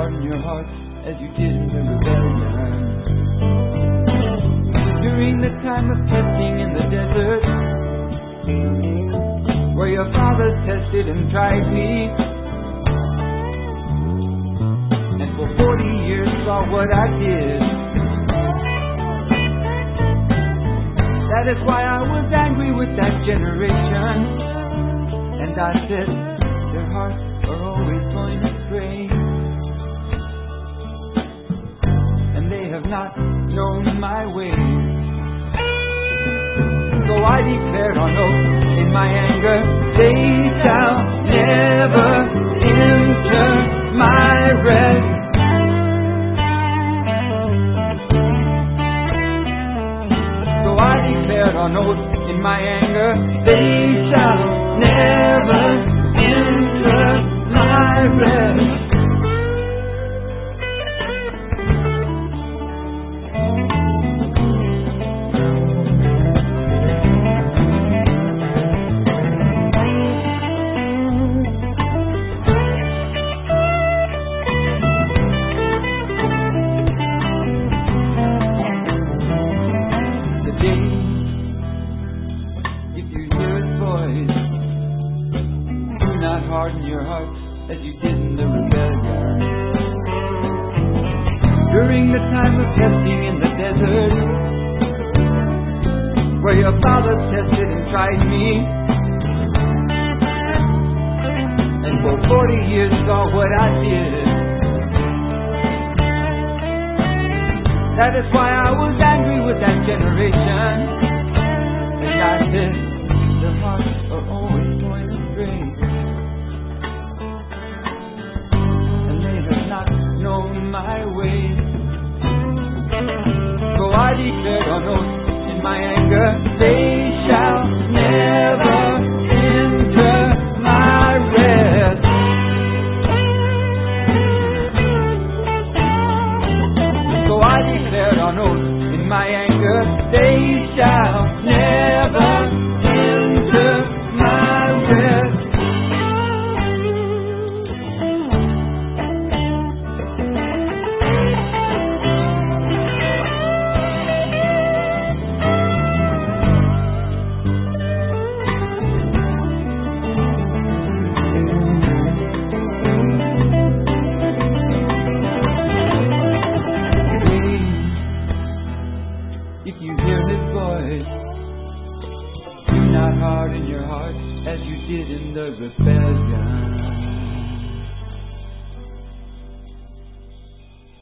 harden your heart as you did in the rebellion. During the time of testing in the desert, where your fathers tested and tried me, and for 40 years saw what I did. That is why I was angry with that generation, and I said, their hearts are always going astray, and they have not known my ways. So I declared on oath in my anger, they shall never enter my rest. So I declared on oath in my anger, they shall never enter my rest. Harden your heart as you did in the rebellion. During the time of testing in the desert, where your fathers tested and tried me, and for 40 years saw what I did. That is why I was angry with that generation, and I said, their hearts are always going astray, known my way. So I declared on oath in my anger, they shall never enter my rest. So I declared on oath in my anger, they shall never enter my rest. If you hear his voice, do not harden your heart as you did in the rebellion.